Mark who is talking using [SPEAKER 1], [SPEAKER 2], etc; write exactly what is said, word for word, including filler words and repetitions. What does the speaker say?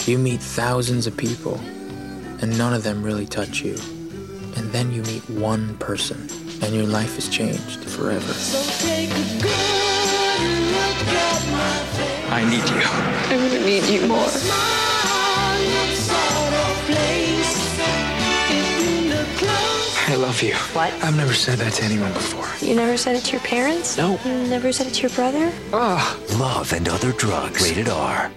[SPEAKER 1] You meet thousands of people, and none of them really touch you. And then you meet one person, and your life is changed forever.
[SPEAKER 2] So take a good look at my face.
[SPEAKER 3] I need you.
[SPEAKER 4] I'm gonna need you more.
[SPEAKER 3] I love you.
[SPEAKER 4] What?
[SPEAKER 3] I've never said that to anyone before.
[SPEAKER 4] You never said it to your parents?
[SPEAKER 3] No.
[SPEAKER 4] You never said it to your brother?
[SPEAKER 3] Ah.
[SPEAKER 5] Love and Other Drugs. Rated R.